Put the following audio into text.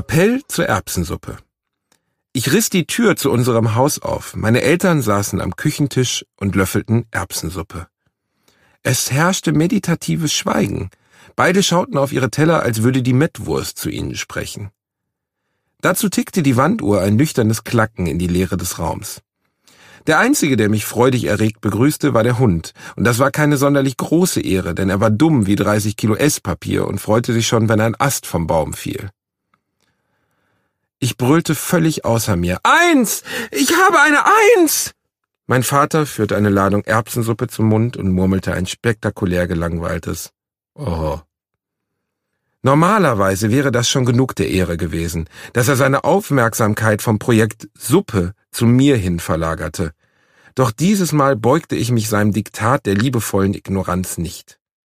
Appell zur Erbsensuppe. Ich riss die Tür zu unserem Haus auf. Meine Eltern saßen am Küchentisch und löffelten Erbsensuppe. Es herrschte meditatives Schweigen. Beide schauten auf ihre Teller, als würde die Mettwurst zu ihnen sprechen. Dazu tickte die Wanduhr ein nüchternes Klacken in die Leere des Raums. Der Einzige, der mich freudig erregt begrüßte, war der Hund. Und das war keine sonderlich große Ehre, denn er war dumm wie 30 Kilo Esspapier und freute sich schon, wenn ein Ast vom Baum fiel. Ich brüllte völlig außer mir. 1! Ich habe eine 1! Mein Vater führte eine Ladung Erbsensuppe zum Mund und murmelte ein spektakulär gelangweiltes Oh. Normalerweise wäre das schon genug der Ehre gewesen, dass er seine Aufmerksamkeit vom Projekt Suppe zu mir hin verlagerte. Doch dieses Mal beugte ich mich seinem Diktat der liebevollen Ignoranz nicht.